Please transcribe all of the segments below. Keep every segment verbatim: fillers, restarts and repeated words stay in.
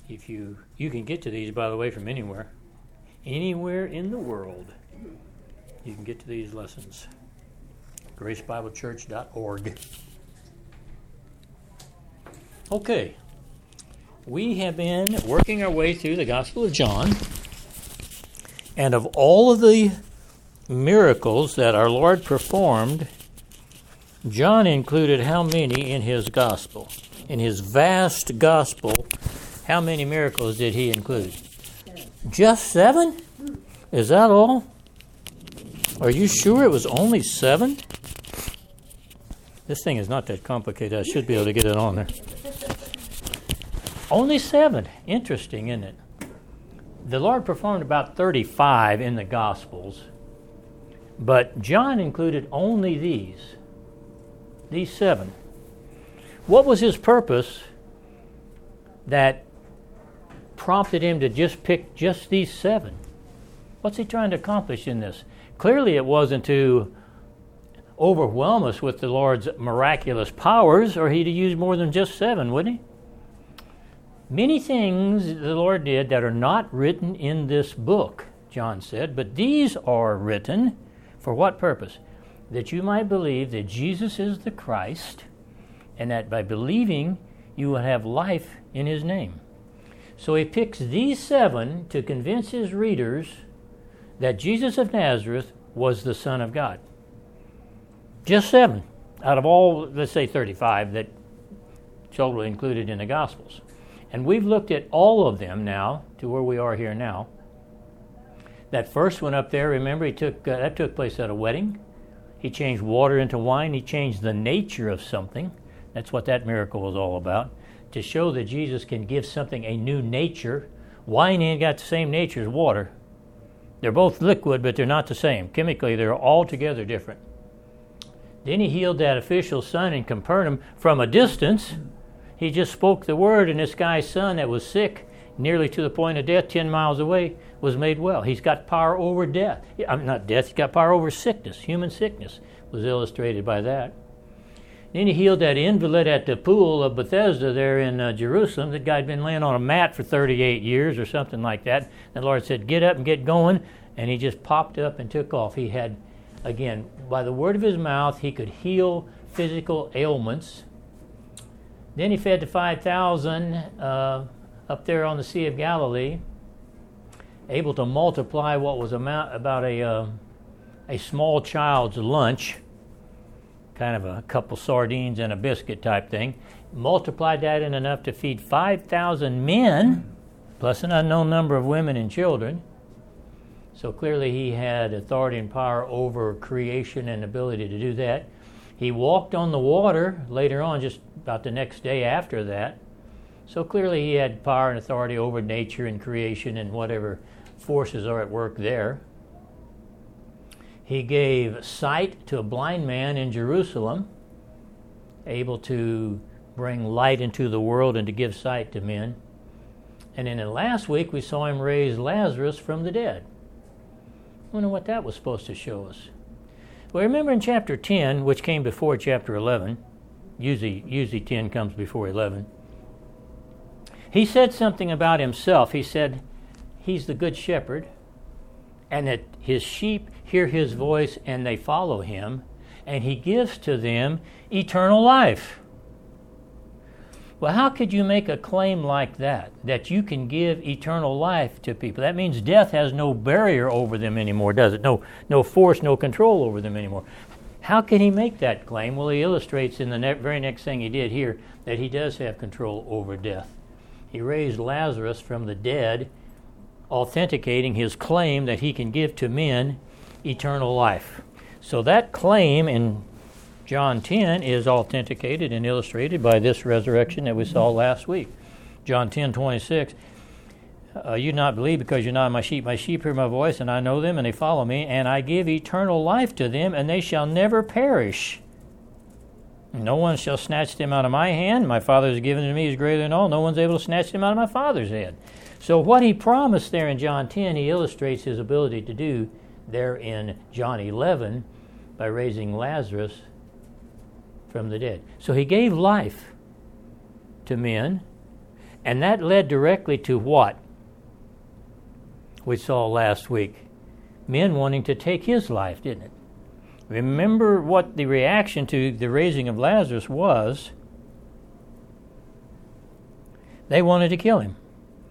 If you you can get to these, by the way, from anywhere, anywhere in the world, you can get to these lessons. grace bible church dot org. Okay, we have been working our way through the Gospel of John, and of all of the miracles that our Lord performed, John included how many in his Gospel? In his vast Gospel, how many miracles did he include? Just seven? Is that all? Are you sure it was only seven? This thing is not that complicated. I should be able to get it on there. Only seven. Interesting, isn't it? The Lord performed about thirty-five in the Gospels, but John included only these. These seven. What was his purpose that prompted him to just pick just these seven? What's he trying to accomplish in this? Clearly it wasn't to overwhelm us with the Lord's miraculous powers, or he'd use more than just seven, wouldn't he? Many things the Lord did that are not written in this book, John said, but these are written for what purpose? That you might believe that Jesus is the Christ, and that by believing you will have life in his name. So he picks these seven to convince his readers that Jesus of Nazareth was the Son of God. Just seven out of all, let's say thirty-five, that totally included in the Gospels. And we've looked at all of them now to where we are here now. That first one up there, remember, he took uh, that took place at a wedding. He changed water into wine. He changed the nature of something. That's what that miracle was all about, to show that Jesus can give something a new nature. Wine ain't got the same nature as water. They're both liquid, but they're not the same. Chemically, they're altogether different. Then he healed that official's son in Capernaum from a distance. He just spoke the word, and this guy's son that was sick, nearly to the point of death, ten miles away, was made well. He's got power over death. I'm not death, he's got power over sickness. Human sickness was illustrated by that. Then he healed that invalid at the pool of Bethesda there in uh, Jerusalem. That guy had been laying on a mat for thirty-eight years or something like that. And the Lord said, get up and get going. And he just popped up and took off. He had, again, by the word of his mouth, he could heal physical ailments. Then he fed the five thousand uh, up there on the Sea of Galilee, able to multiply what was amount, about a, uh, a small child's lunch, kind of a couple sardines and a biscuit type thing, multiplied that in enough to feed five thousand men, plus an unknown number of women and children. So clearly he had authority and power over creation and ability to do that. He walked on the water later on, just about the next day after that. So clearly he had power and authority over nature and creation and whatever forces are at work there. He gave sight to a blind man in Jerusalem, able to bring light into the world and to give sight to men. And then in last week we saw him raise Lazarus from the dead. I wonder what that was supposed to show us. Well, remember in chapter ten, which came before chapter eleven, usually, usually ten comes before eleven, he said something about himself. He said he's the good shepherd, and that his sheep hear his voice and they follow him, and he gives to them eternal life. Well, how could you make a claim like that, that you can give eternal life to people? That means death has no barrier over them anymore, does it? No, no force, no control over them anymore. How can he make that claim? Well, he illustrates in the ne- very next thing he did here that he does have control over death. He raised Lazarus from the dead, authenticating his claim that he can give to men eternal life. So that claim in John ten is authenticated and illustrated by this resurrection that we saw last week. John ten twenty-six, uh, you do not believe because you're not my sheep. My sheep hear my voice, and I know them, and they follow me, and I give eternal life to them, and they shall never perish. No one shall snatch them out of my hand. My Father has given to me is greater than all. No one's able to snatch them out of my Father's hand. So what he promised there in John ten, he illustrates his ability to do there in John eleven by raising Lazarus from the dead. So he gave life to men, And that led directly to what we saw last week. Men wanting to take his life, didn't it? Remember what the reaction to the raising of Lazarus was. They wanted to kill him.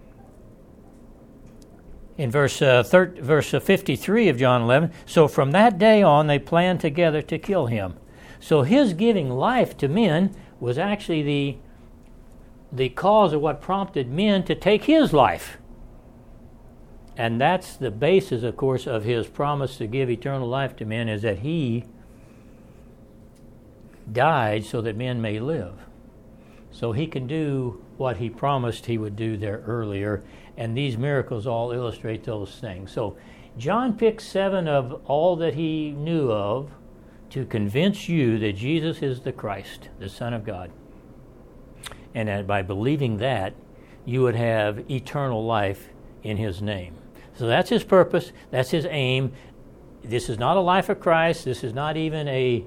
In verse uh, thir- verse fifty-three of John eleven, so from that day on they planned together to kill him. So his giving life to men was actually the, the cause of what prompted men to take his life. And that's the basis, of course, of his promise to give eternal life to men, is that he died so that men may live. So he can do what he promised he would do there earlier, and these miracles all illustrate those things. So John picked seven of all that he knew of to convince you that Jesus is the Christ, the Son of God. And that by believing that, you would have eternal life in his name. So that's his purpose, that's his aim. This is not a life of Christ, this is not even a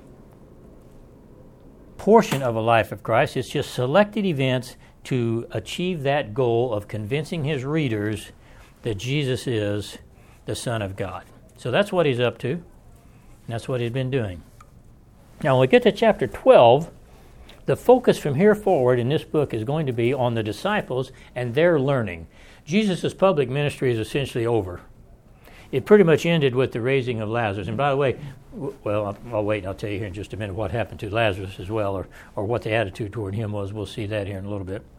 portion of a life of Christ. It's just selected events to achieve that goal of convincing his readers that Jesus is the Son of God. So that's what he's up to, and that's what he's been doing. Now when we get to chapter twelve, the focus from here forward in this book is going to be on the disciples and their learning. Jesus' public ministry is essentially over. It pretty much ended with the raising of Lazarus. And by the way, w- well, I'll, I'll wait and I'll tell you here in just a minute what happened to Lazarus as well, or, or what the attitude toward him was. We'll see that here in a little bit.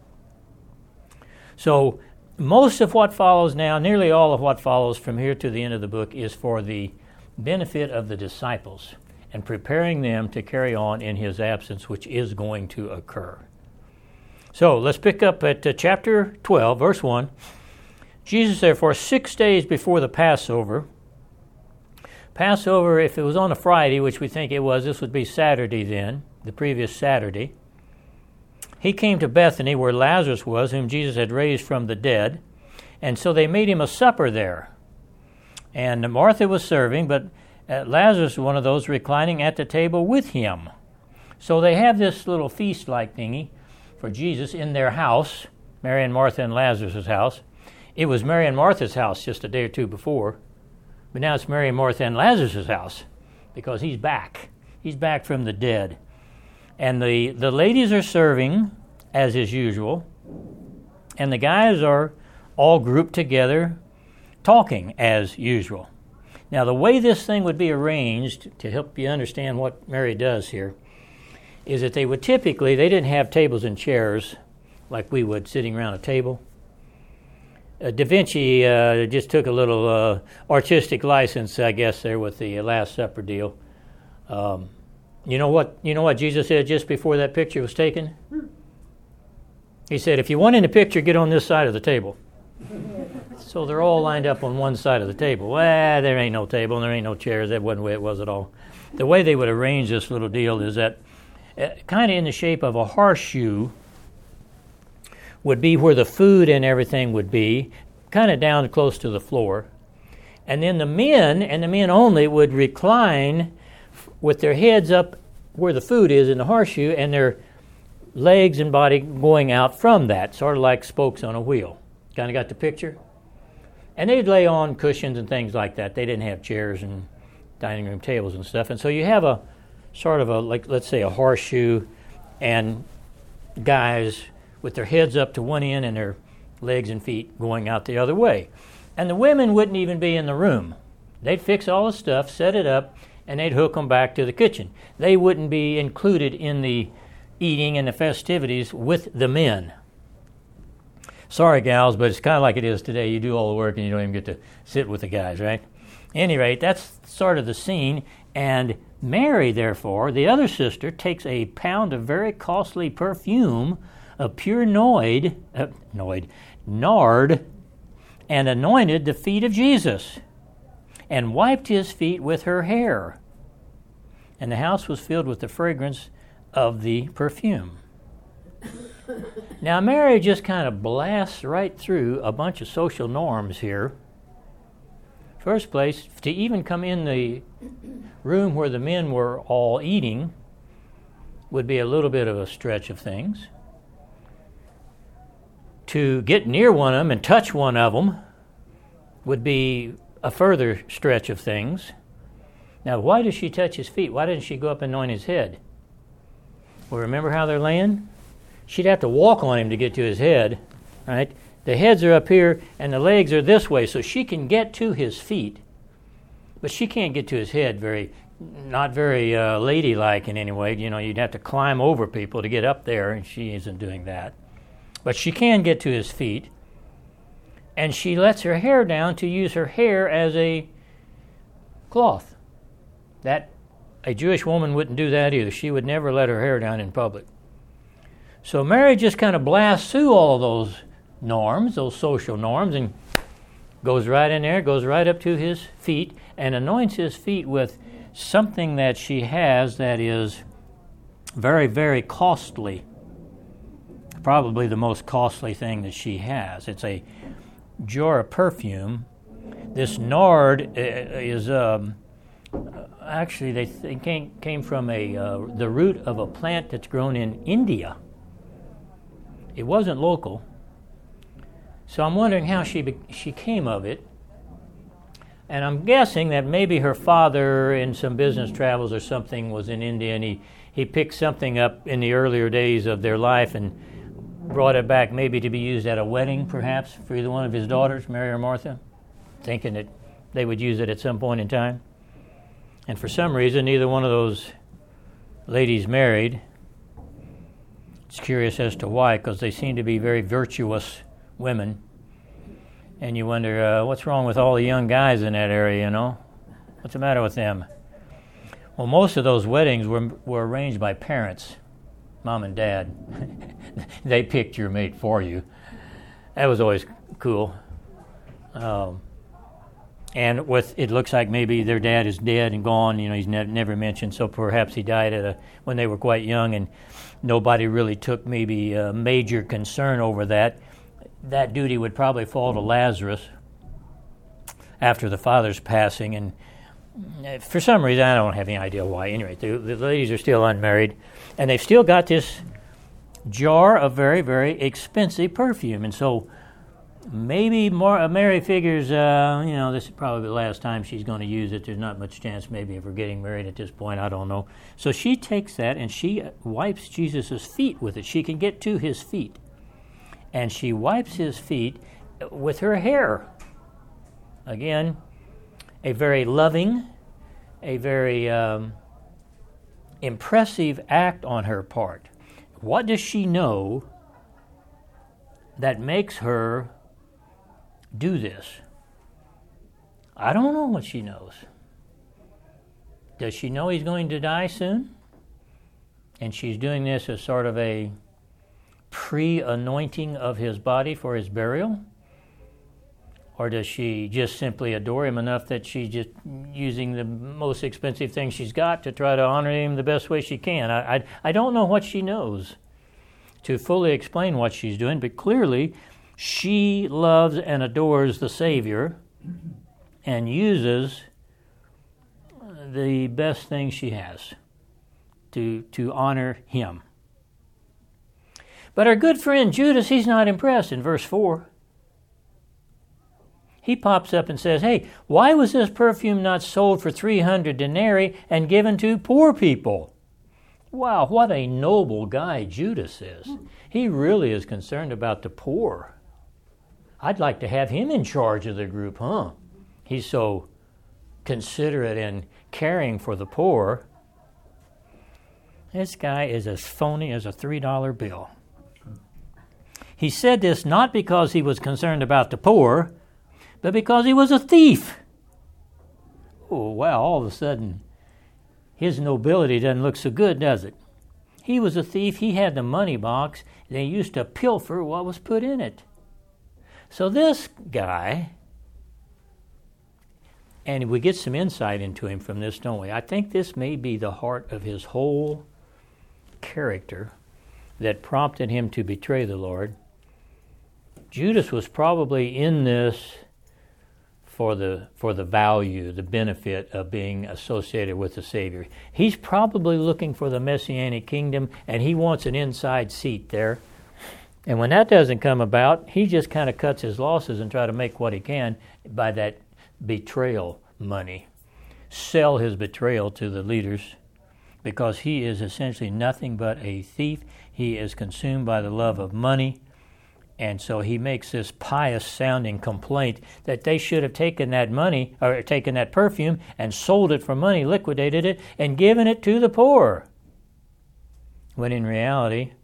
So most of what follows now, nearly all of what follows from here to the end of the book, is for the benefit of the disciples and preparing them to carry on in his absence, which is going to occur. So let's pick up at uh, chapter twelve, verse one. Jesus, therefore, six days before the Passover. Passover, if it was on a Friday, which we think it was, this would be Saturday then, the previous Saturday. He came to Bethany, where Lazarus was, whom Jesus had raised from the dead. And so they made him a supper there. And Martha was serving, but uh, Lazarus was one of those reclining at the table with him. So they have this little feast-like thingy for Jesus in their house, Mary and Martha and Lazarus' house. It was Mary and Martha's house just a day or two before, but now it's Mary and Martha and Lazarus' house because he's back. He's back from the dead. And the, the ladies are serving, as is usual, and the guys are all grouped together talking as usual. Now, the way this thing would be arranged, to help you understand what Mary does here, is that they would typically, they didn't have tables and chairs like we would sitting around a table. Uh, Da Vinci uh, just took a little uh, artistic license, I guess, there with the Last Supper deal. Um, you know what? You know what Jesus said just before that picture was taken? He said, "If you want in the picture, get on this side of the table." So they're all lined up on one side of the table. Well, there ain't no table and there ain't no chairs. That wasn't the way it was at all. The way they would arrange this little deal is that uh, kind of in the shape of a horseshoe would be where the food and everything would be, kind of down close to the floor. And then the men, and the men only, would recline with their heads up where the food is in the horseshoe and their legs and body going out from that, sort of like spokes on a wheel. Kind of got the picture? And they'd lay on cushions and things like that. They didn't have chairs and dining room tables and stuff. And so you have a sort of a, like, let's say a horseshoe, and guys with their heads up to one end and their legs and feet going out the other way. And the women wouldn't even be in the room. They'd fix all the stuff, set it up, and they'd hook them back to the kitchen. They wouldn't be included in the eating and the festivities with the men. Sorry, gals, but it's kind of like it is today. You do all the work and you don't even get to sit with the guys, right? At any rate, that's sort of the scene. And Mary, therefore, the other sister, takes a pound of very costly perfume of pure noid, uh, noid, nard, and anointed the feet of Jesus, and wiped his feet with her hair. And the house was filled with the fragrance of the perfume. Now, Mary just kind of blasts right through a bunch of social norms here. First place, to even come in the room where the men were all eating would be a little bit of a stretch of things. To get near one of them and touch one of them would be a further stretch of things. Now, why does she touch his feet? Why didn't she go up and anoint his head? Well, remember how they're laying? She'd have to walk on him to get to his head, right? The heads are up here and the legs are this way, so she can get to his feet, but she can't get to his head very, not very uh, ladylike in any way. You know, you'd have to climb over people to get up there, and she isn't doing that. But she can get to his feet, and she lets her hair down to use her hair as a cloth. That a Jewish woman wouldn't do that either. She would never let her hair down in public. So Mary just kind of blasts through all those norms, those social norms, and goes right in there, goes right up to his feet, and anoints his feet with something that she has that is very, very costly. Probably the most costly thing that she has. It's a jar of perfume. This nard is um, actually they think came, came from a uh, the root of a plant that's grown in India. It wasn't local, so I'm wondering how she be, she came of it. And I'm guessing that maybe her father, in some business travels or something, was in India, and he he picked something up in the earlier days of their life and brought it back maybe to be used at a wedding, perhaps, for either one of his daughters, Mary or Martha, thinking that they would use it at some point in time. And for some reason, neither one of those ladies married. It's curious as to why, because they seem to be very virtuous women. And you wonder, uh, what's wrong with all the young guys in that area, you know? What's the matter with them? Well, most of those weddings were, were arranged by parents. Mom and Dad, they picked your mate for you. That was always cool. Um, and with it looks like maybe their dad is dead and gone. You know, he's ne- never mentioned. So perhaps he died at a, when they were quite young, and nobody really took maybe a major concern over that. That duty would probably fall to Lazarus after the father's passing, and for some reason, I don't have any idea why. Anyway, the, the ladies are still unmarried, and they've still got this jar of very, very expensive perfume. And so maybe Mar- Mary figures, uh, you know, this is probably the last time she's going to use it. There's not much chance maybe of her getting married at this point. I don't know. So she takes that and she wipes Jesus' feet with it. She can get to his feet. And she wipes his feet with her hair. Again, a very loving, a very um, impressive act on her part. What does she know that makes her do this? I don't know what she knows. Does she know he's going to die soon? And she's doing this as sort of a pre-anointing of his body for his burial? Or does she just simply adore him enough that she's just using the most expensive thing she's got to try to honor him the best way she can? I, I, I don't know what she knows to fully explain what she's doing, but clearly she loves and adores the Savior and uses the best thing she has to, to honor him. But our good friend Judas, he's not impressed in verse four. He pops up and says, hey, why was this perfume not sold for three hundred denarii and given to poor people? Wow, what a noble guy Judas is. He really is concerned about the poor. I'd like to have him in charge of the group, huh? He's so considerate and caring for the poor. This guy is as phony as a three dollar bill. He said this not because he was concerned about the poor, but because he was a thief. Oh, wow, all of a sudden, his nobility doesn't look so good, does it? He was a thief. He had the money box. They used to pilfer what was put in it. So this guy, and we get some insight into him from this, don't we? I think this may be the heart of his whole character that prompted him to betray the Lord. Judas was probably in this for the for the value, the benefit of being associated with the Savior. He's probably looking for the Messianic kingdom, and he wants an inside seat there. And when that doesn't come about, he just kind of cuts his losses and try to make what he can by that betrayal money. Sell his betrayal to the leaders, because he is essentially nothing but a thief. He is consumed by the love of money. And so he makes this pious-sounding complaint that they should have taken that money, or taken that perfume and sold it for money, liquidated it, and given it to the poor. When in reality,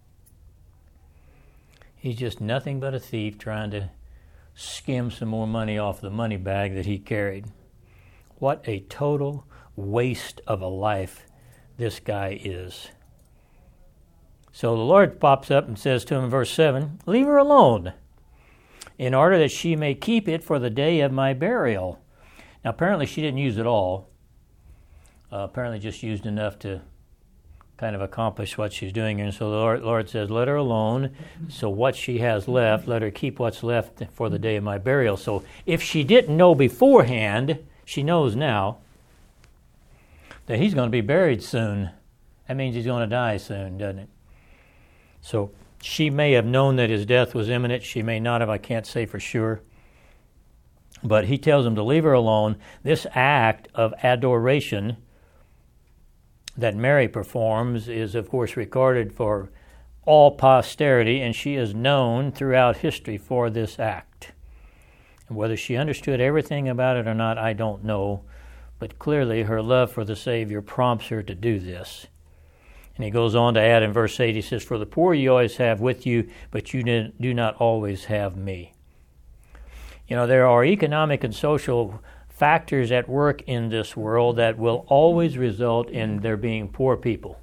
he's just nothing but a thief trying to skim some more money off the money bag that he carried. What a total waste of a life this guy is. So the Lord pops up and says to him in verse seven, "Leave her alone, in order that she may keep it for the day of my burial." Now apparently she didn't use it all. Uh, apparently just used enough to kind of accomplish what she's doing. And so the Lord, Lord says, let her alone. So what she has left, let her keep what's left for the day of my burial. So if she didn't know beforehand, she knows now that he's going to be buried soon. That means he's going to die soon, doesn't it? So she may have known that his death was imminent. She may not have. I can't say for sure. But he tells him to leave her alone. This act of adoration that Mary performs is, of course, recorded for all posterity, and she is known throughout history for this act. And whether she understood everything about it or not, I don't know. But clearly her love for the Savior prompts her to do this. And he goes on to add in verse eight, he says, "For the poor you always have with you, but you do not always have me." You know, there are economic and social factors at work in this world that will always result in there being poor people.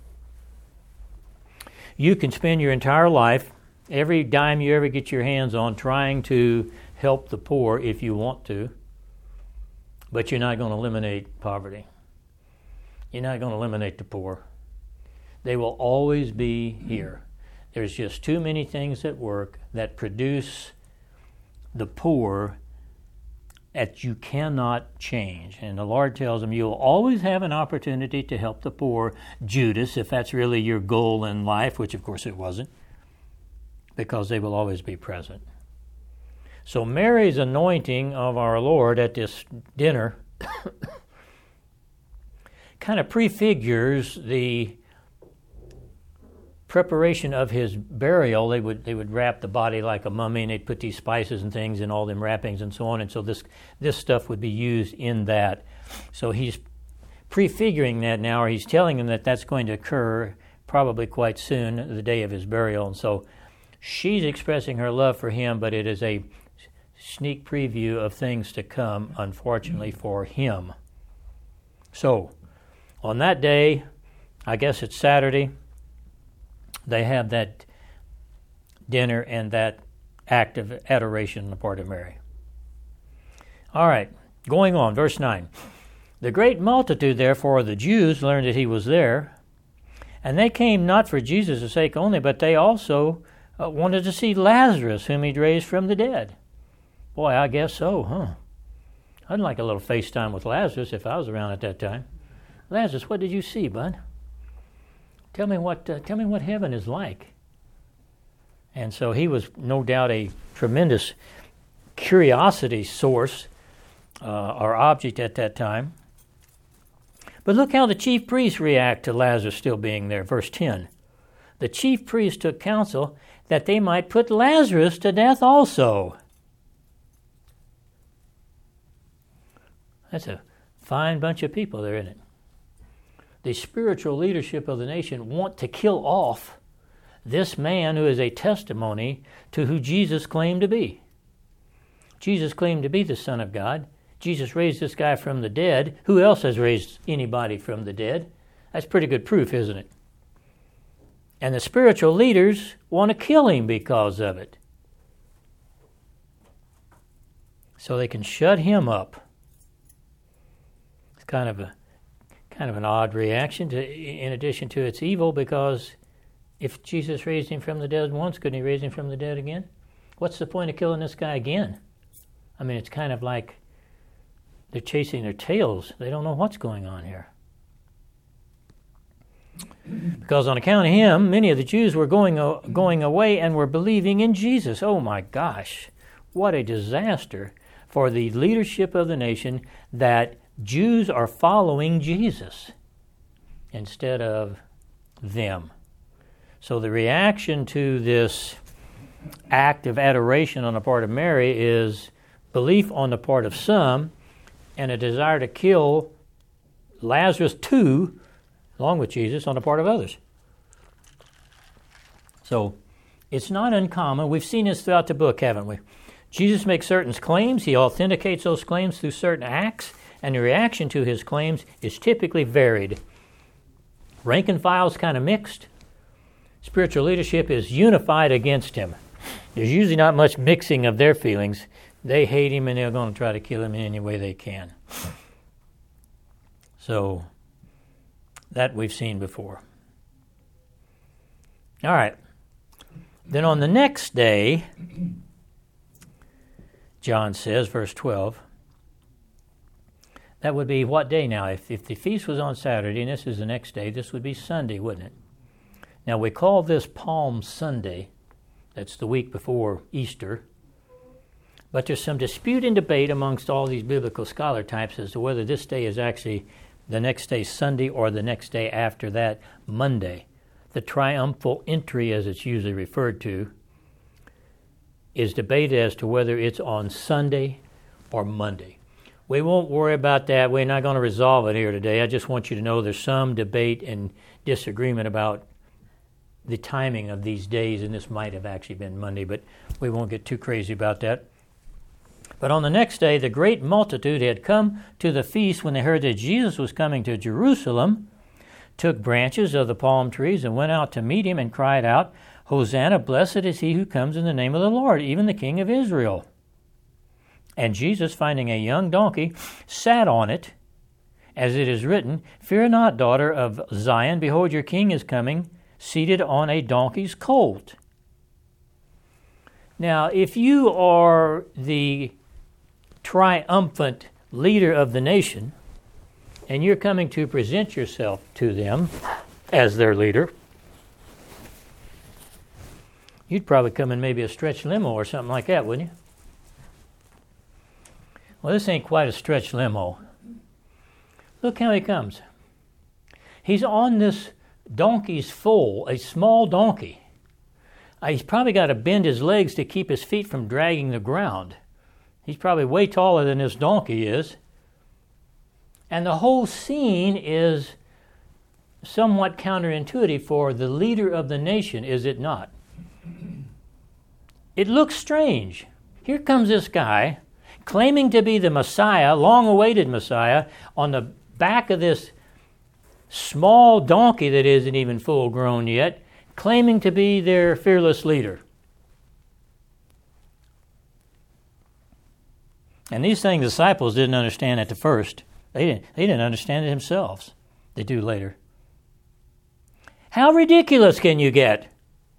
You can spend your entire life, every dime you ever get your hands on, trying to help the poor if you want to, but you're not going to eliminate poverty. You're not going to eliminate the poor. They will always be here. There's just too many things at work that produce the poor that you cannot change. And the Lord tells them you'll always have an opportunity to help the poor, Judas, if that's really your goal in life, which of course it wasn't, because they will always be present. So Mary's anointing of our Lord at this dinner kind of prefigures the preparation of his burial. They would they would wrap the body like a mummy, and they'd put these spices and things in all them wrappings and so on. And so this this stuff would be used in that. So he's prefiguring that now, or he's telling them that that's going to occur probably quite soon, the day of his burial. And so she's expressing her love for him, but it is a sneak preview of things to come, unfortunately, for him. So on that day, I guess it's Saturday, they have that dinner and that act of adoration on the part of Mary. All right, going on, verse nine. "The great multitude, therefore, of the Jews learned that he was there, and they came not for Jesus' sake only, but they also uh, wanted to see Lazarus, whom he'd raised from the dead." Boy, I guess so, huh? I'd like a little FaceTime with Lazarus if I was around at that time. "Lazarus, what did you see, bud? Tell me what uh, tell me what heaven is like." And so he was no doubt a tremendous curiosity source uh, or object at that time. But look how the chief priests react to Lazarus still being there. Verse ten. "The chief priests took counsel that they might put Lazarus to death also." That's a fine bunch of people there, isn't it? The spiritual leadership of the nation want to kill off this man who is a testimony to who Jesus claimed to be. Jesus claimed to be the Son of God. Jesus raised this guy from the dead. Who else has raised anybody from the dead? That's pretty good proof, isn't it? And the spiritual leaders want to kill him because of it, so they can shut him up. It's kind of a Kind of an odd reaction, to, in addition to its evil, because if Jesus raised him from the dead once, couldn't he raise him from the dead again? What's the point of killing this guy again? I mean, it's kind of like they're chasing their tails. They don't know what's going on here. Because on account of him, many of the Jews were going, uh, going away and were believing in Jesus. Oh my gosh, what a disaster for the leadership of the nation that Jews are following Jesus instead of them. So the reaction to this act of adoration on the part of Mary is belief on the part of some and a desire to kill Lazarus too, along with Jesus, on the part of others. So it's not uncommon. We've seen this throughout the book, haven't we? Jesus makes certain claims. He authenticates those claims through certain acts, and the reaction to his claims is typically varied. Rank and file is kind of mixed. Spiritual leadership is unified against him. There's usually not much mixing of their feelings. They hate him, and they're going to try to kill him in any way they can. So that we've seen before. All right. Then on the next day, John says, verse twelve, that would be what day now? If, if the feast was on Saturday and this is the next day, this would be Sunday, wouldn't it? Now we call this Palm Sunday. That's the week before Easter. But there's some dispute and debate amongst all these biblical scholar types as to whether this day is actually the next day Sunday or the next day after that Monday. The triumphal entry, as it's usually referred to, is debated as to whether it's on Sunday or Monday. We won't worry about that. We're not going to resolve it here today. I just want you to know there's some debate and disagreement about the timing of these days, and this might have actually been Monday, but we won't get too crazy about that. But on the next day, the great multitude had come to the feast when they heard that Jesus was coming to Jerusalem, took branches of the palm trees and went out to meet him and cried out, Hosanna, blessed is he who comes in the name of the Lord, even the King of Israel. And Jesus, finding a young donkey, sat on it, as it is written, Fear not, daughter of Zion, behold, your king is coming, seated on a donkey's colt. Now, if you are the triumphant leader of the nation, and you're coming to present yourself to them as their leader, you'd probably come in maybe a stretch limo or something like that, wouldn't you? Well, this ain't quite a stretch limo. Look how he comes. He's on this donkey's foal, a small donkey. Uh, he's probably got to bend his legs to keep his feet from dragging the ground. He's probably way taller than this donkey is. And the whole scene is somewhat counterintuitive for the leader of the nation, is it not? It looks strange. Here comes this guy claiming to be the Messiah, long-awaited Messiah, on the back of this small donkey that isn't even full-grown yet, claiming to be their fearless leader. And these things the disciples didn't understand at the first. They didn't, they didn't understand it themselves. They do later. How ridiculous can you get?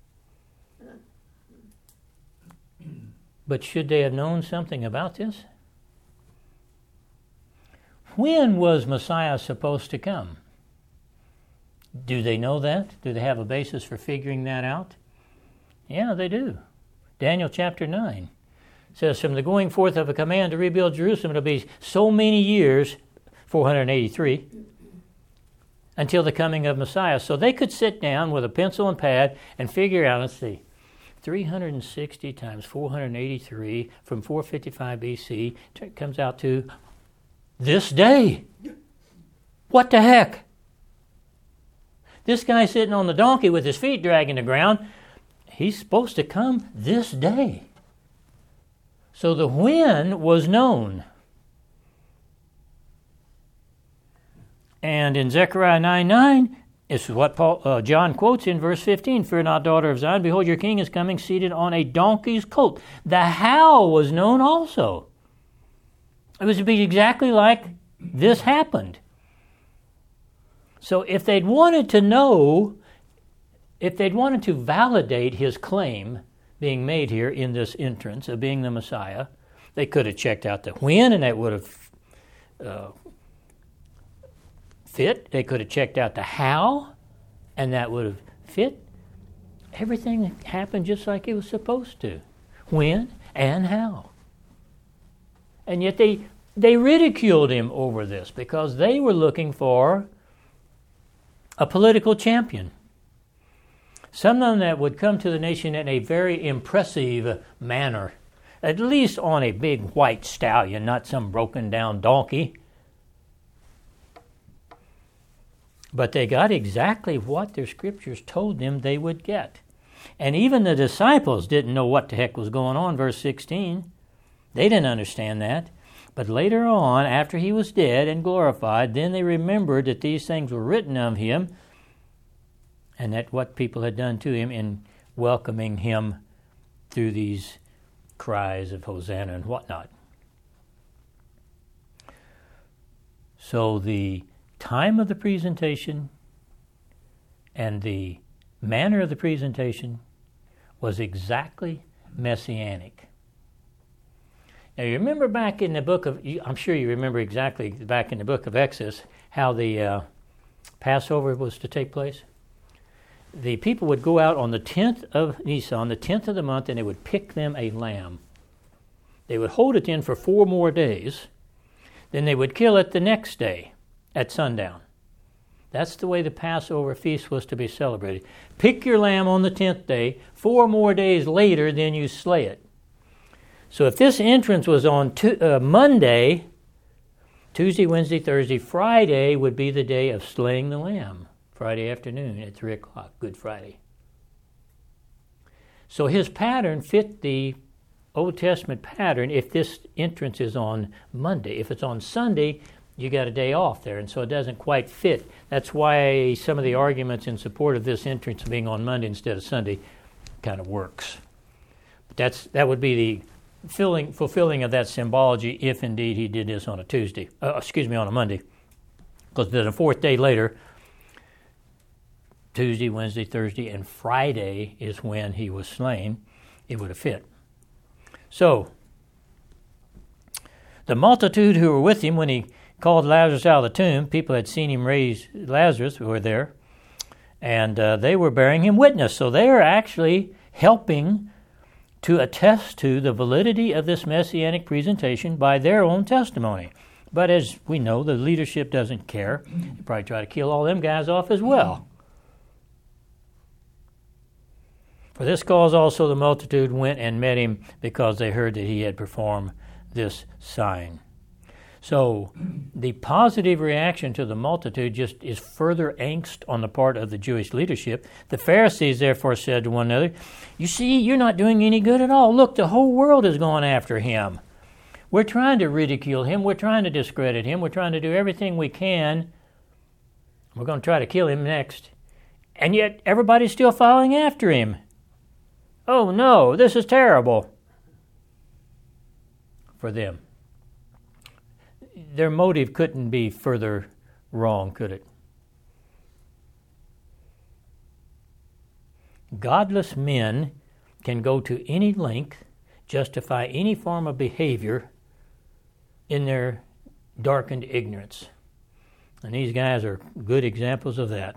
But should they have known something about this? When was Messiah supposed to come? Do they know that? Do they have a basis for figuring that out? Yeah, they do. Daniel chapter nine says, from the going forth of a command to rebuild Jerusalem, it'll be so many years, four hundred eighty-three, until the coming of Messiah. So they could sit down with a pencil and pad and figure out, let's see, three hundred sixty times four hundred eighty-three from four fifty-five B C comes out to this day. What the heck? This guy sitting on the donkey with his feet dragging the ground, he's supposed to come this day. So the when was known. And in Zechariah nine nine, it's what Paul, uh, John quotes in verse fifteen, Fear not, daughter of Zion, behold, your king is coming seated on a donkey's colt. The how was known also. It was to be exactly like this happened. So if they'd wanted to know, if they'd wanted to validate his claim being made here in this entrance of being the Messiah, they could have checked out the when, and that would have uh, fit. They could have checked out the how, And that would have fit. Everything happened just like it was supposed to. When and how. And yet they they ridiculed him over this because they were looking for a political champion. Someone that would come to the nation in a very impressive manner, at least on a big white stallion, not some broken down donkey. But they got exactly what their scriptures told them they would get. And even the disciples didn't know what the heck was going on, verse sixteen. They didn't understand that. But later on, after he was dead and glorified, then they remembered that these things were written of him and that what people had done to him in welcoming him through these cries of Hosanna and whatnot. So the time of the presentation and the manner of the presentation was exactly messianic. Now you remember back in the book of, I'm sure you remember exactly back in the book of Exodus how the uh, Passover was to take place. The people would go out on the tenth of Nisan, the tenth of the month, and they would pick them a lamb. They would hold it in for four more days. Then they would kill it the next day at sundown. That's the way the Passover feast was to be celebrated. Pick your lamb on the tenth day. Four more days later, then you slay it. So if this entrance was on tu- uh, Monday, Tuesday, Wednesday, Thursday, Friday would be the day of slaying the lamb. Friday afternoon at three o'clock, Good Friday. So his pattern fit the Old Testament pattern if this entrance is on Monday. If it's on Sunday, you got a day off there, and so it doesn't quite fit. That's why some of the arguments in support of this entrance being on Monday instead of Sunday kind of works. But that's that would be the filling, fulfilling of that symbology if indeed he did this on a Tuesday, uh, excuse me, on a Monday. Because then a fourth day later, Tuesday, Wednesday, Thursday, and Friday is when he was slain. It would have fit. So, the multitude who were with him when he called Lazarus out of the tomb, people had seen him raise Lazarus who were there, and uh, they were bearing him witness. So they are actually helping to attest to the validity of this messianic presentation by their own testimony. But as we know, the leadership doesn't care. They probably try to kill all them guys off as well. For this cause also the multitude went and met him because they heard that he had performed this sign. So the positive reaction to the multitude just is further angst on the part of the Jewish leadership. The Pharisees therefore said to one another, "You see, you're not doing any good at all. Look, the whole world is going after him. We're trying to ridicule him. We're trying to discredit him. We're trying to do everything we can. We're going to try to kill him next. And yet everybody's still following after him. Oh no, this is terrible." For them. Their motive couldn't be further wrong, could it? Godless men can go to any length, justify any form of behavior in their darkened ignorance. And these guys are good examples of that.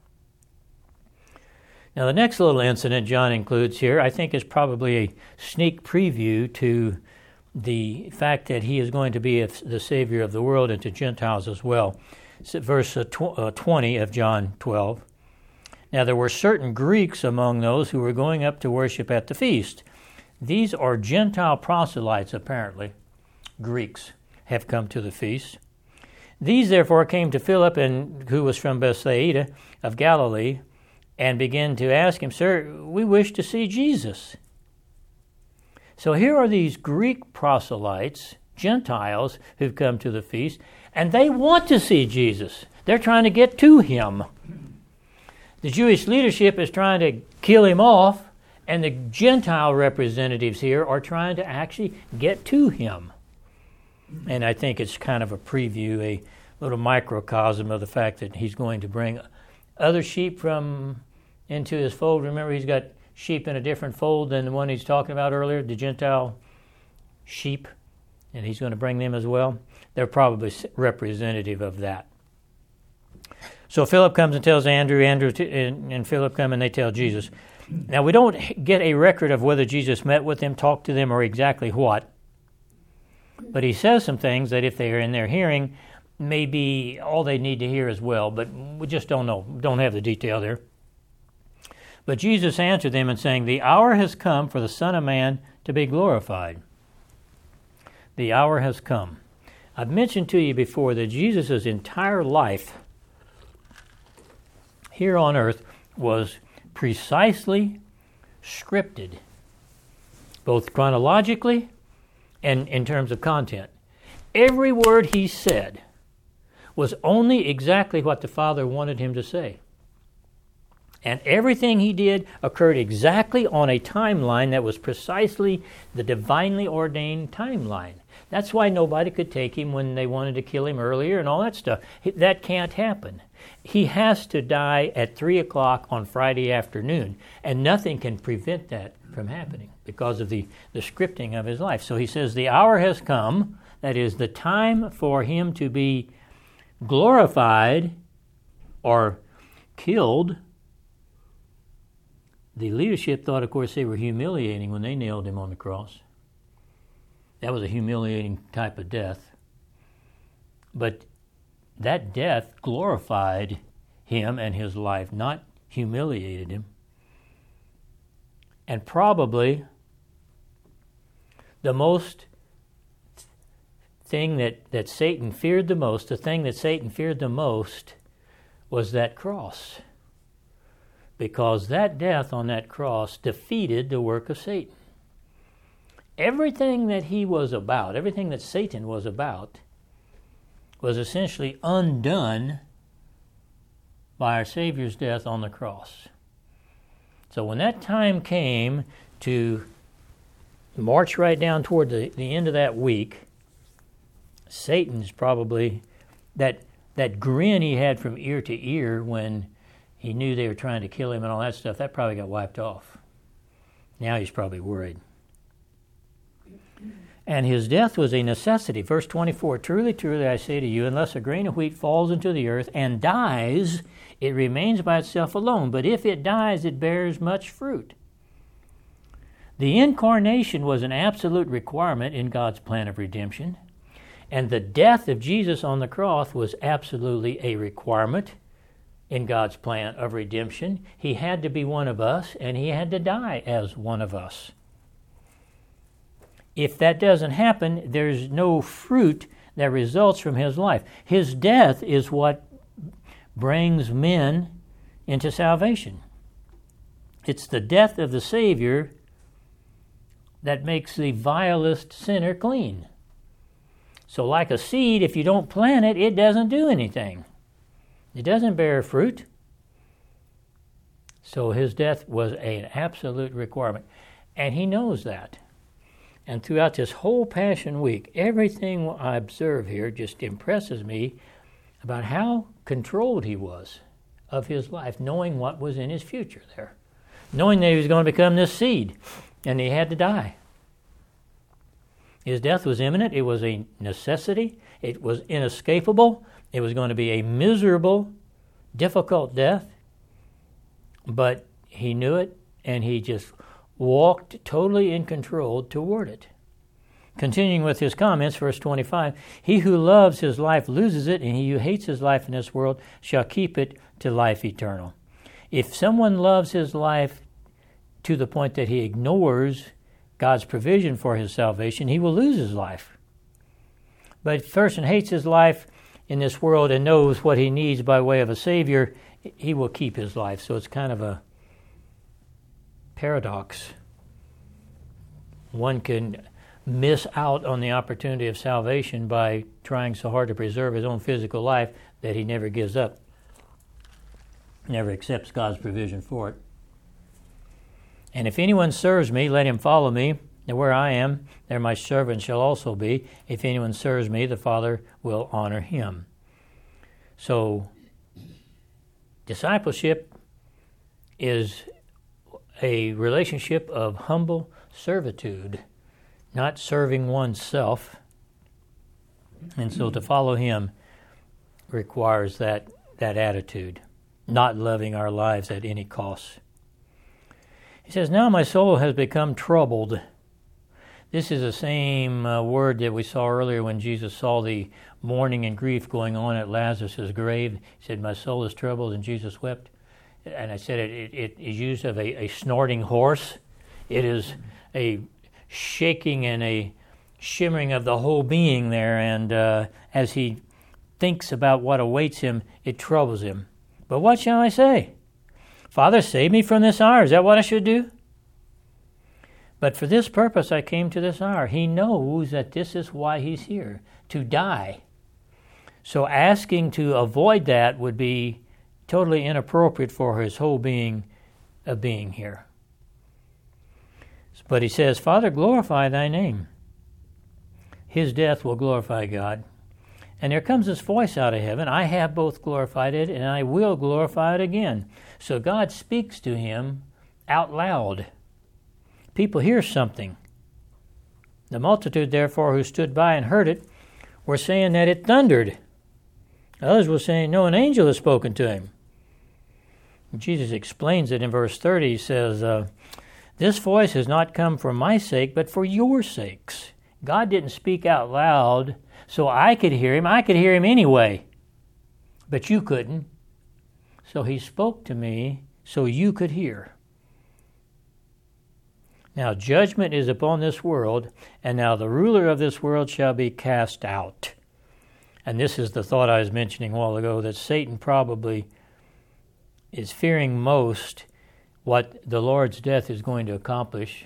Now, the next little incident John includes here, I think, is probably a sneak preview to the fact that he is going to be the Savior of the world and to Gentiles as well. It's verse twenty of John twelve. Now, there were certain Greeks among those who were going up to worship at the feast. These are Gentile proselytes, apparently. Greeks have come to the feast. These, therefore, came to Philip, and who was from Bethsaida of Galilee, and began to ask him, "Sir, we wish to see Jesus." So here are these Greek proselytes, Gentiles, who've come to the feast, and they want to see Jesus. They're trying to get to him. The Jewish leadership is trying to kill him off, and the Gentile representatives here are trying to actually get to him. And I think it's kind of a preview, a little microcosm of the fact that he's going to bring other sheep from into his fold. Remember, he's got sheep in a different fold than the one he's talking about earlier, the Gentile sheep, and he's going to bring them as well. They're probably representative of that. So Philip comes and tells Andrew, Andrew t- and, and Philip come and they tell Jesus. Now, we don't get a record of whether Jesus met with them, talked to them, or exactly what. But he says some things that if they are in their hearing, may be all they need to hear as well. But we just don't know, don't have the detail there. But Jesus answered them and saying, the hour has come for the Son of Man to be glorified. The hour has come. I've mentioned to you before that Jesus' entire life here on earth was precisely scripted, both chronologically and in terms of content. Every word he said was only exactly what the Father wanted him to say. And everything he did occurred exactly on a timeline that was precisely the divinely ordained timeline. That's why nobody could take him when they wanted to kill him earlier and all that stuff. That can't happen. He has to die at three o'clock on Friday afternoon, and nothing can prevent that from happening because of the, the scripting of his life. So he says, the hour has come, that is, the time for him to be glorified or killed. The leadership thought, of course, they were humiliating when they nailed him on the cross. That was a humiliating type of death. But that death glorified him and his life, not humiliated him. And probably the most thing that, that Satan feared the most, the thing that Satan feared the most was that cross. Because that death on that cross defeated the work of Satan. Everything that he was about, everything that Satan was about, was essentially undone by our Savior's death on the cross. So when that time came to march right down toward the, the end of that week, Satan's probably, that that grin he had from ear to ear when he knew they were trying to kill him and all that stuff, that probably got wiped off. Now he's probably worried. And his death was a necessity. Verse twenty-four, truly, truly, I say to you, unless a grain of wheat falls into the earth and dies, it remains by itself alone. But if it dies, it bears much fruit. The incarnation was an absolute requirement in God's plan of redemption. And the death of Jesus on the cross was absolutely a requirement in God's plan of redemption. He had to be one of us, and he had to die as one of us. If that doesn't happen, there's no fruit that results from his life. His death is what brings men into salvation. It's the death of the Savior that makes the vilest sinner clean. So like a seed, if you don't plant it, it doesn't do anything. It doesn't bear fruit. So his death was an absolute requirement. And he knows that. And throughout this whole Passion Week, everything I observe here just impresses me about how controlled he was of his life, knowing what was in his future there. Knowing that he was going to become this seed, and he had to die. His death was imminent. It was a necessity. It was inescapable. It was going to be a miserable, difficult death. But he knew it, and he just walked totally in control toward it. Continuing with his comments, verse twenty-five, he who loves his life loses it, and he who hates his life in this world shall keep it to life eternal. If someone loves his life to the point that he ignores God's provision for his salvation, he will lose his life. But if a person hates his life in this world and knows what he needs by way of a Savior, he will keep his life. So it's kind of a paradox. One can miss out on the opportunity of salvation by trying so hard to preserve his own physical life that he never gives up, never accepts God's provision for it. And if anyone serves me, let him follow me. And where I am, there my servant shall also be. If anyone serves me, the Father will honor him. So, discipleship is a relationship of humble servitude, not serving oneself. And so to follow him requires that that attitude, not loving our lives at any cost. He says, now my soul has become troubled. This is the same uh, word that we saw earlier when Jesus saw the mourning and grief going on at Lazarus' grave. He said, my soul is troubled, and Jesus wept. And I said it, it, it is used of a, a snorting horse. It is a shaking and a shimmering of the whole being there, and uh, as he thinks about what awaits him, it troubles him. But what shall I say? Father, save me from this hour. Is that what I should do? But for this purpose I came to this hour. He knows that this is why he's here, to die. So asking to avoid that would be totally inappropriate for his whole being of being here. But he says, Father, glorify thy name. His death will glorify God. And there comes this voice out of heaven, I have both glorified it, and I will glorify it again. So God speaks to him out loud. People hear something. The multitude, therefore, who stood by and heard it, were saying that it thundered. Others were saying, no, an angel has spoken to him. And Jesus explains it in verse thirty. He says, uh, this voice has not come for my sake, but for your sakes. God didn't speak out loud so I could hear him. I could hear him anyway, but you couldn't. So he spoke to me so you could hear. Now judgment is upon this world, and now the ruler of this world shall be cast out. And this is the thought I was mentioning a while ago, that Satan probably is fearing most what the Lord's death is going to accomplish,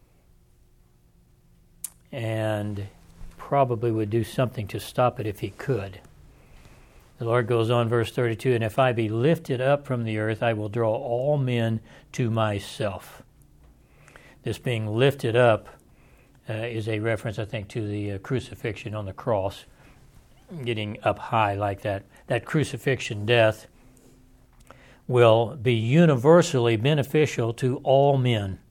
and probably would do something to stop it if he could. The Lord goes on, verse thirty-two, and if I be lifted up from the earth, I will draw all men to myself. This being lifted up uh, is a reference, I think, to the uh, crucifixion on the cross, getting up high like that. That crucifixion death will be universally beneficial to all men.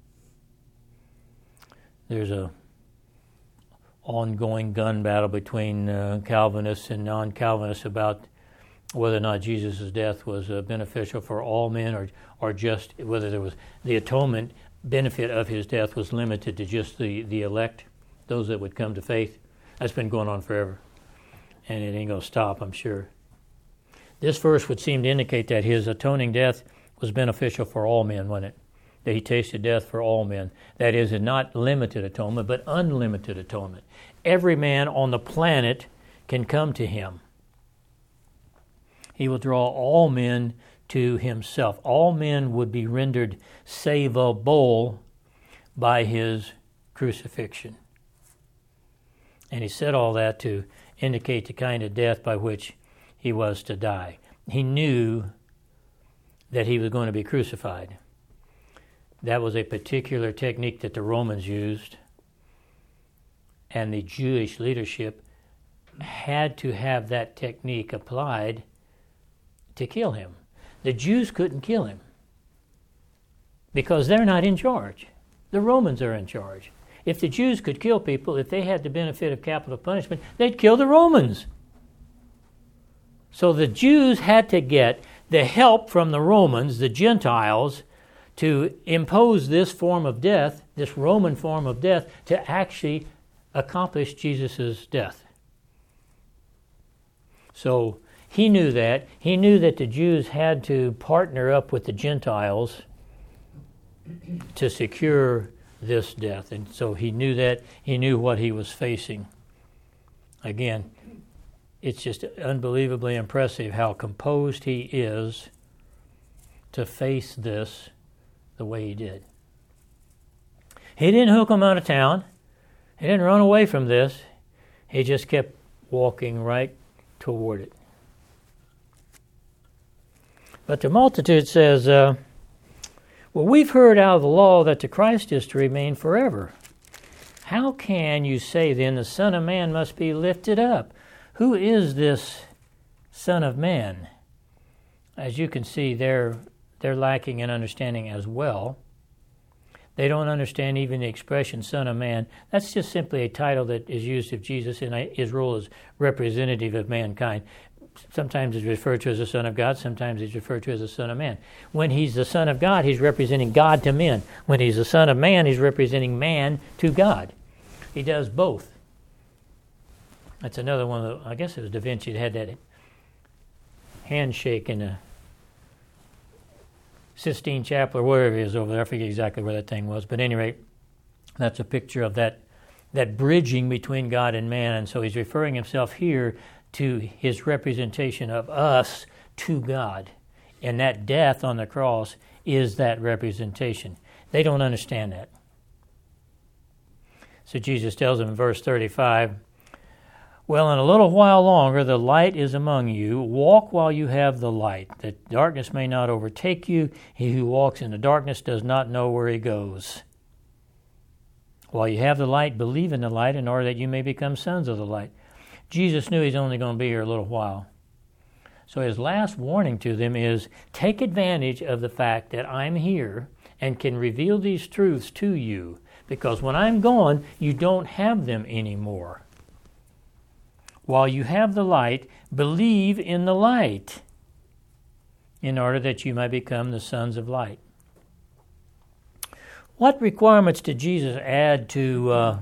There's a ongoing gun battle between uh, Calvinists and non-Calvinists about whether or not Jesus' death was uh, beneficial for all men, or or just whether there was the atonement benefit of his death was limited to just the, the elect, those that would come to faith. That's been going on forever, and it ain't going to stop, I'm sure. This verse would seem to indicate that his atoning death was beneficial for all men, wasn't it? That he tasted death for all men. That is, not limited atonement, but unlimited atonement. Every man on the planet can come to him. He will draw all men to himself. All men would be rendered savable by his crucifixion. And he said all that to indicate the kind of death by which he was to die. He knew that he was going to be crucified. That was a particular technique that the Romans used, and the Jewish leadership had to have that technique applied to kill him. The Jews couldn't kill him because they're not in charge. The Romans are in charge. If the Jews could kill people, if they had the benefit of capital punishment, they'd kill the Romans. So the Jews had to get the help from the Romans, the Gentiles, to impose this form of death, this Roman form of death, to actually accomplish Jesus' death. So he knew that. He knew that the Jews had to partner up with the Gentiles to secure this death. And so he knew that. He knew what he was facing. Again, it's just unbelievably impressive how composed he is to face this the way he did. He didn't hook him out of town. He didn't run away from this. He just kept walking right toward it. But the multitude says, uh, well, we've heard out of the law that the Christ is to remain forever. How can you say then the Son of Man must be lifted up? Who is this Son of Man? As you can see, they're they're lacking in understanding as well. They don't understand even the expression Son of Man. That's just simply a title that is used of Jesus in his role as representative of mankind. sometimes he's referred to as the Son of God, sometimes he's referred to as the Son of Man. When he's the Son of God, he's representing God to men. When he's the Son of Man, he's representing man to God. He does both. That's another one of the, I guess it was Da Vinci that had that handshake in the Sistine Chapel or wherever it is over there. I forget exactly where that thing was. But at any rate, that's a picture of that, that bridging between God and man. And so he's referring himself here to his representation of us to God. And that death on the cross is that representation. They don't understand that. So Jesus tells them in verse thirty-five, well, in a little while longer the light is among you. Walk while you have the light, that darkness may not overtake you. He who walks in the darkness does not know where he goes. While you have the light, believe in the light in order that you may become sons of the light. Jesus knew he's only going to be here a little while. So his last warning to them is, take advantage of the fact that I'm here and can reveal these truths to you, because when I'm gone, you don't have them anymore. While you have the light, believe in the light in order that you might become the sons of light. What requirements did Jesus add to uh,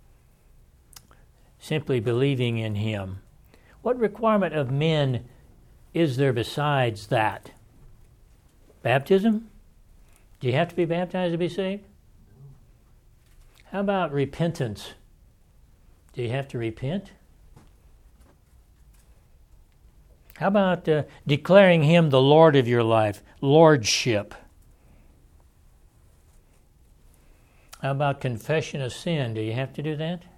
simply believing in him? What requirement of men is there besides that? Baptism? Do you have to be baptized to be saved? How about repentance? Do you have to repent? How about uh, declaring him the Lord of your life, lordship? How about confession of sin? Do you have to do that?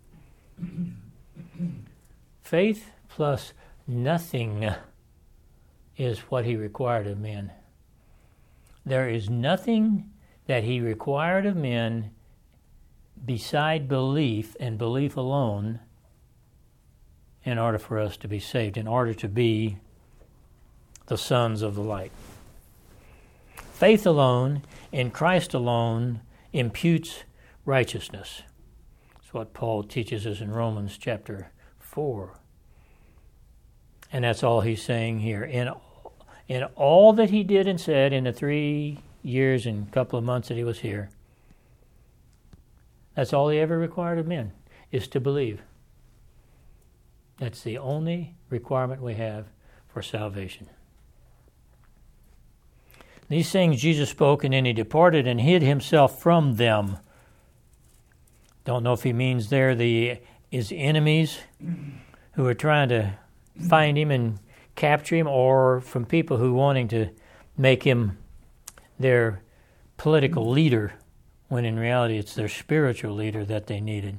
Faith plus nothing is what he required of men. There is nothing that he required of men beside belief and belief alone in order for us to be saved, in order to be the sons of the light. Faith alone in Christ alone imputes righteousness. That's what Paul teaches us in Romans chapter four. And that's all he's saying here. In, in all that he did and said in the three years and couple of months that he was here, that's all he ever required of men, is to believe. That's the only requirement we have for salvation. These things Jesus spoke, and then he departed and hid himself from them. Don't know if he means there the his enemies who are trying to find him and capture him, or from people who wanting to make him their political leader, when in reality it's their spiritual leader that they needed.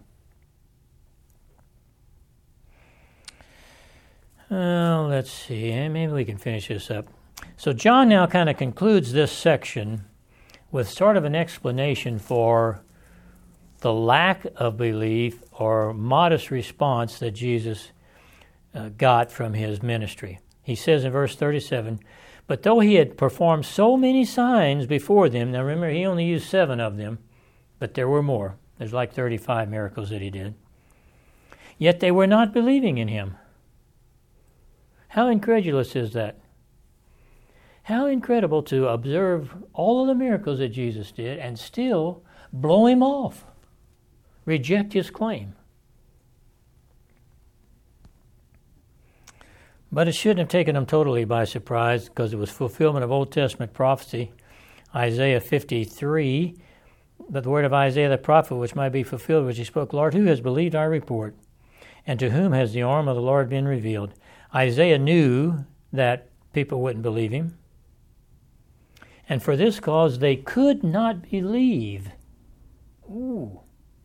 Well, let's see. Maybe we can finish this up. So John now kind of concludes this section with sort of an explanation for the lack of belief or modest response that Jesus uh, got from his ministry. He says in verse thirty-seven, but though he had performed so many signs before them, now remember he only used seven of them, but there were more. There's like thirty-five miracles that he did. Yet they were not believing in him. How incredulous is that? How incredible to observe all of the miracles that Jesus did and still blow him off, reject his claim. But it shouldn't have taken them totally by surprise, because it was fulfillment of Old Testament prophecy, Isaiah fifty-three, but the word of Isaiah the prophet, which might be fulfilled, which he spoke, Lord, who has believed our report? And to whom has the arm of the Lord been revealed? Isaiah knew that people wouldn't believe him. And for this cause they could not believe. Ooh.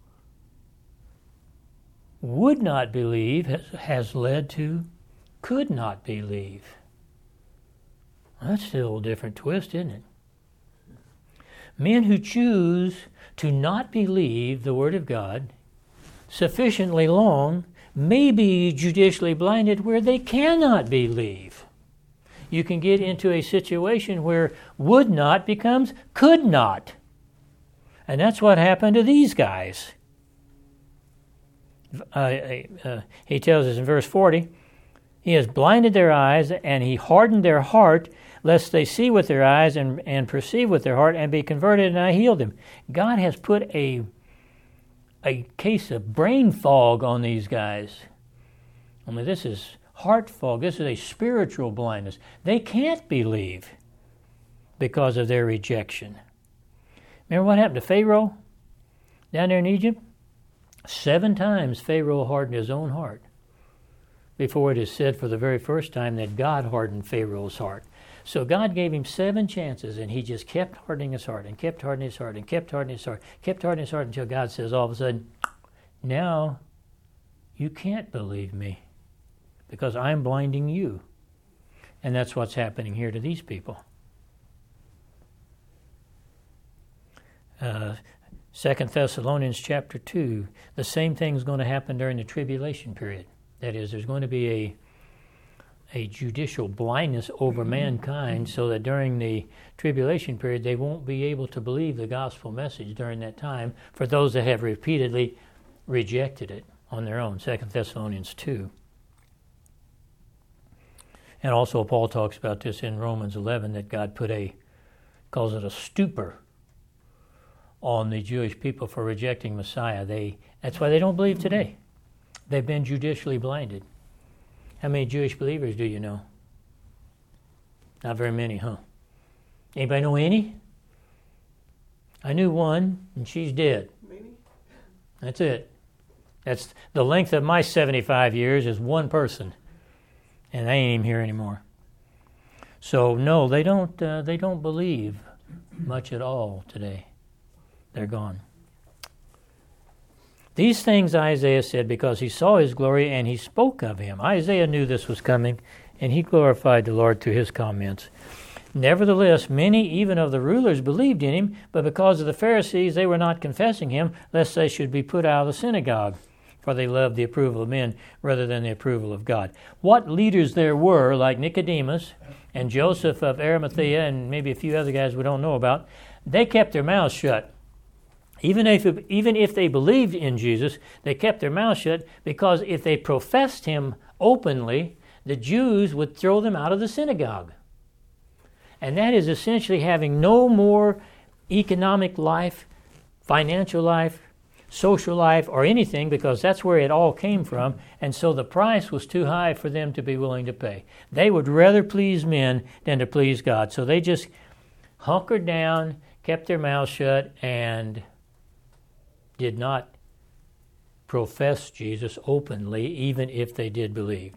Would not believe has, has led to could not believe. That's still a different twist, isn't it? Men who choose to not believe the Word of God sufficiently long may be judicially blinded where they cannot believe. You can get into a situation where would not becomes could not. And that's what happened to these guys. Uh, uh, he tells us in verse forty, He has blinded their eyes, and he hardened their heart, lest they see with their eyes and, and perceive with their heart and be converted, and I heal them. God has put a, a case of brain fog on these guys. I mean, this is heart fog. This is a spiritual blindness. They can't believe because of their rejection. Remember what happened to Pharaoh down there in Egypt? Seven times Pharaoh hardened his own heart before it is said for the very first time that God hardened Pharaoh's heart. So God gave him seven chances, and he just kept hardening his heart and kept hardening his heart and kept hardening his heart, kept hardening his heart until God says all of a sudden, now you can't believe me because I'm blinding you. And that's what's happening here to these people. Uh, Second Thessalonians chapter two, the same thing's going to happen during the tribulation period. That is, there's going to be a a judicial blindness over mankind so that during the tribulation period they won't be able to believe the gospel message during that time for those that have repeatedly rejected it on their own. Second Thessalonians two. And also Paul talks about this in Romans eleven, that God put a, calls it a stupor on the Jewish people for rejecting Messiah. They that's why they don't believe today. They've been judicially blinded. How many Jewish believers do you know? Not very many, huh? Anybody know any? I knew one, and she's dead. Maybe. That's it. That's the length of my seventy-five years is one person, and they ain't even here anymore. So no, they don't. Uh, they don't believe much at all today. They're gone. These things Isaiah said because he saw his glory and he spoke of him. Isaiah knew this was coming, and he glorified the Lord through his comments. Nevertheless, many even of the rulers believed in him, but because of the Pharisees they were not confessing him, lest they should be put out of the synagogue, for they loved the approval of men rather than the approval of God. What leaders there were, like Nicodemus and Joseph of Arimathea and maybe a few other guys we don't know about, they kept their mouths shut. Even if, even if they believed in Jesus, they kept their mouths shut because if they professed him openly, the Jews would throw them out of the synagogue. And that is essentially having no more economic life, financial life, social life, or anything, because that's where it all came from, and so the price was too high for them to be willing to pay. They would rather please men than to please God. So they just hunkered down, kept their mouths shut, and did not profess Jesus openly, even if they did believe.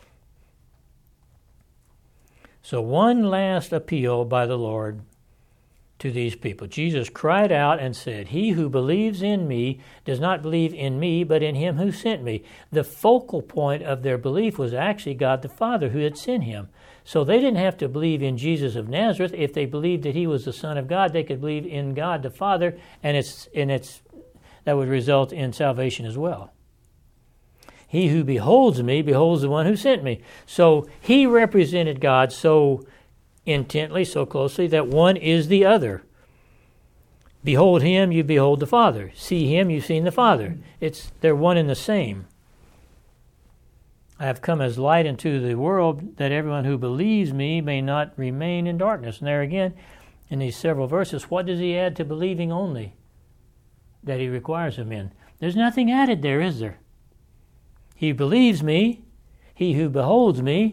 So one last appeal by the Lord to these people. Jesus cried out and said, "He who believes in me does not believe in me, but in him who sent me." The focal point of their belief was actually God the Father who had sent him. So they didn't have to believe in Jesus of Nazareth. If they believed that he was the Son of God, they could believe in God the Father, and it's and it's that would result in salvation as well. He who beholds me beholds the one who sent me. So he represented God so intently, so closely, that one is the other. Behold him, you behold the Father. See him, you've seen the Father. It's they're one and the same. I have come as light into the world, that everyone who believes me may not remain in darkness. And there again, in these several verses, what does he add to believing only that he requires of men? There's nothing added there, is there? He believes me, he who beholds me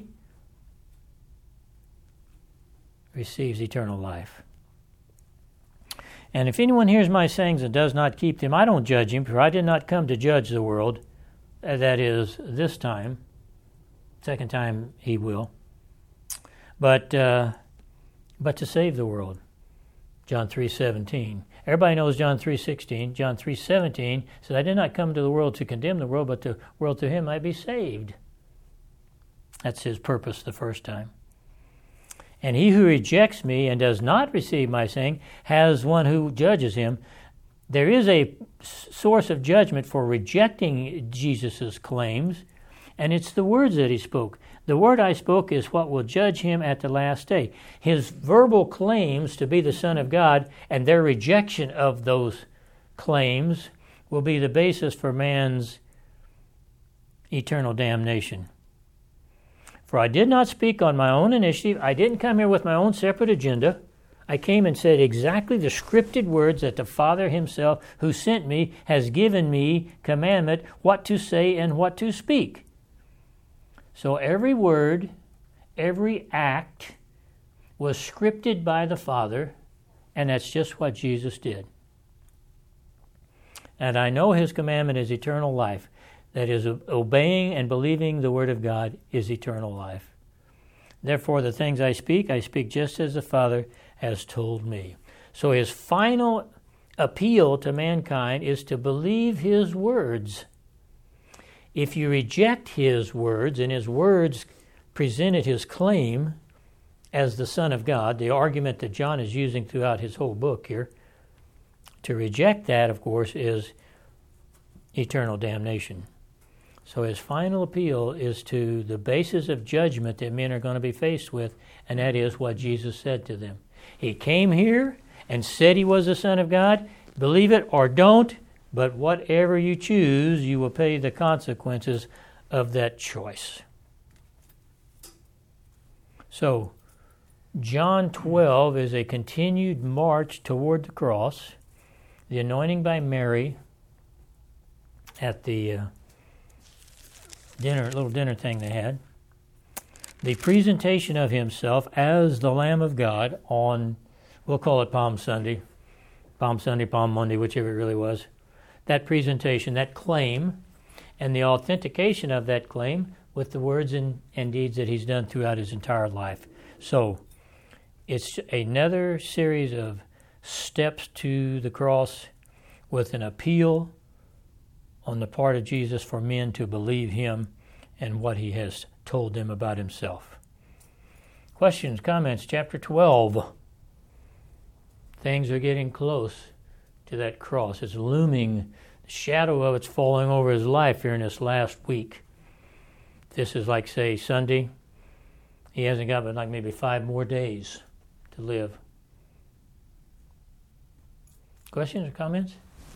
receives eternal life. And if anyone hears my sayings and does not keep them, I don't judge him, for I did not come to judge the world. That is, this time. Second time he will. But uh, but to save the world. John three seventeen. Everybody knows John three sixteen. John three seventeen says, "I did not come to the world to condemn the world, but the world to him might be saved." That's his purpose the first time. "And he who rejects me and does not receive my saying has one who judges him." There is a source of judgment for rejecting Jesus' claims, and it's the words that he spoke. The word I spoke is what will judge him at the last day. His verbal claims to be the Son of God and their rejection of those claims will be the basis for man's eternal damnation. For I did not speak on my own initiative. I didn't come here with my own separate agenda. I came and said exactly the scripted words that the Father himself who sent me has given me commandment what to say and what to speak. So every word, every act was scripted by the Father, and that's just what Jesus did. And I know his commandment is eternal life. That is, obeying and believing the Word of God is eternal life. Therefore, the things I speak, I speak just as the Father has told me. So his final appeal to mankind is to believe his words. If you reject his words, and his words presented his claim as the Son of God, the argument that John is using throughout his whole book here, to reject that, of course, is eternal damnation. So his final appeal is to the basis of judgment that men are going to be faced with, and that is what Jesus said to them. He came here and said he was the Son of God. Believe it or don't, but whatever you choose, you will pay the consequences of that choice. So, John twelve is a continued march toward the cross, the anointing by Mary at the uh, dinner, little dinner thing they had, the presentation of himself as the Lamb of God on, we'll call it Palm Sunday, Palm Sunday, Palm Monday, whichever it really was, that presentation, that claim, and the authentication of that claim with the words and, and deeds that he's done throughout his entire life. So, it's another series of steps to the cross with an appeal on the part of Jesus for men to believe him and what he has told them about himself. Questions, comments, chapter twelve. Things are getting close to that cross. It's looming. The shadow of it's falling over his life here in this last week. This is like, say, Sunday. He hasn't got but like maybe five more days to live. Questions or comments?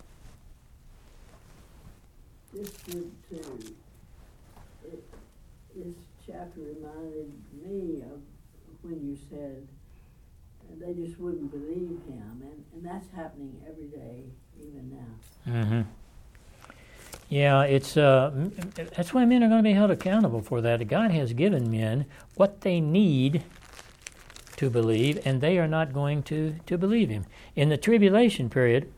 This would too. It, this chapter reminded me of when you said they just wouldn't believe him, and, and that's happening every day, even now. Mm-hmm. Yeah, it's uh, that's why men are going to be held accountable for that. God has given men what they need to believe, and they are not going to, to believe him. In the tribulation period,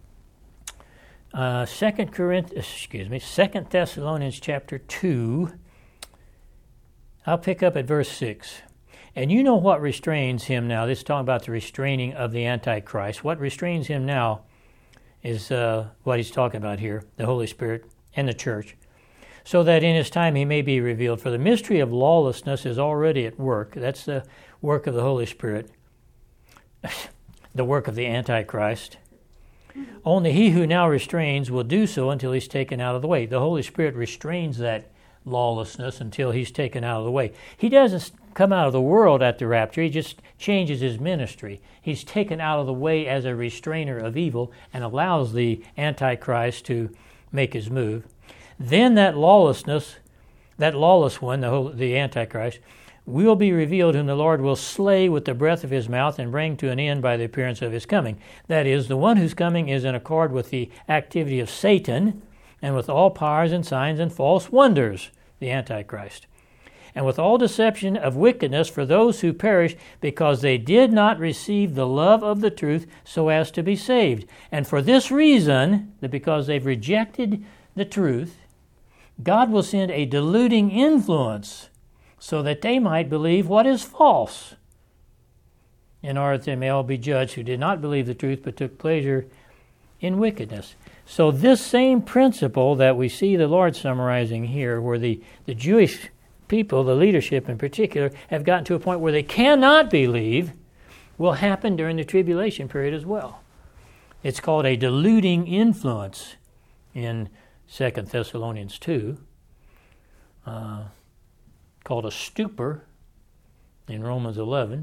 uh, Second Corinth, excuse me, Second Thessalonians chapter two. I'll pick up at verse six. And you know what restrains him now. This is talking about the restraining of the Antichrist. What restrains him now is uh, what he's talking about here, the Holy Spirit and the church, so that in his time he may be revealed. For the mystery of lawlessness is already at work. That's the work of the Holy Spirit, the work of the Antichrist. Only he who now restrains will do so until he's taken out of the way. The Holy Spirit restrains that lawlessness until he's taken out of the way. He doesn't come out of the world at the rapture. He just changes his ministry. He's taken out of the way as a restrainer of evil and allows the Antichrist to make his move. Then that lawlessness, that lawless one, the, whole, the Antichrist, will be revealed, whom the Lord will slay with the breath of his mouth and bring to an end by the appearance of his coming. That is, the one whose coming is in accord with the activity of Satan and with all powers and signs and false wonders, the Antichrist, and with all deception of wickedness for those who perish, because they did not receive the love of the truth so as to be saved. And for this reason, that because they've rejected the truth, God will send a deluding influence so that they might believe what is false, in order that they may all be judged who did not believe the truth but took pleasure in wickedness. So this same principle that we see the Lord summarizing here, where the, the Jewish people, the leadership in particular, have gotten to a point where they cannot believe, will happen during the tribulation period as well. It's called a deluding influence in Second Thessalonians two, uh, called a stupor in Romans eleven,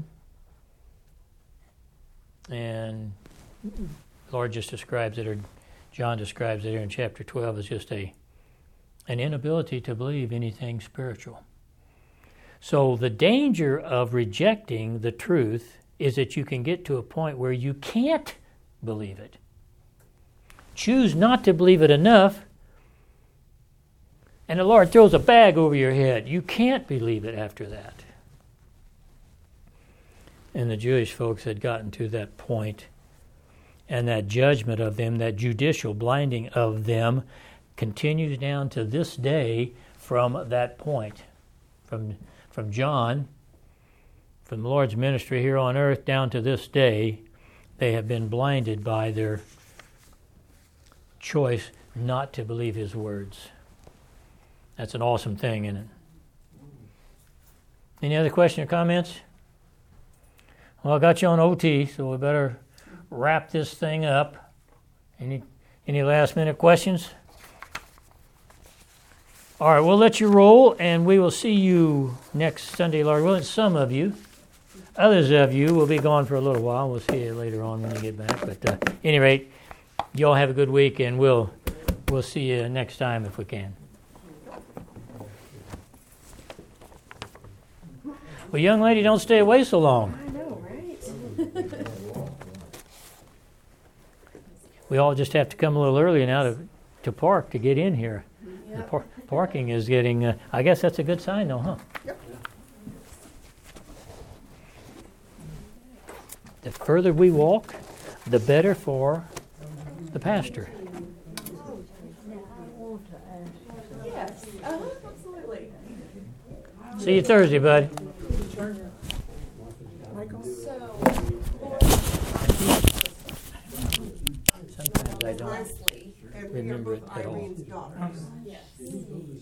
and the Lord just describes it, or John describes it here in chapter twelve as just a an inability to believe anything spiritual. So the danger of rejecting the truth is that you can get to a point where you can't believe it. Choose not to believe it enough, and the Lord throws a bag over your head. You can't believe it after that. And the Jewish folks had gotten to that point, and that judgment of them, that judicial blinding of them, continues down to this day from that point. From, from John, from the Lord's ministry here on earth down to this day, they have been blinded by their choice not to believe his words. That's an awesome thing, isn't it? Any other questions or comments? Well, I got you on O T, so we better wrap this thing up. Any any last minute questions? All right, we'll let you roll, and we will see you next Sunday, Lord willing. Some of you, others of you will be gone for a little while. We'll see you later on when you get back. But uh, at any rate, you all have a good week, and we'll we'll see you next time if we can. Well, young lady, don't stay away so long. I know, right? We all just have to come a little earlier now to, to park to get in here. Yep. The par- parking is getting, uh, I guess that's a good sign though, huh? Yep. The further we walk, the better for the pastor. Now, I want to ask you Yes, uh-huh, absolutely. See you Thursday, bud. So, Sometimes I don't Leslie, and we are remember both it at all. Irene's daughters. Yes.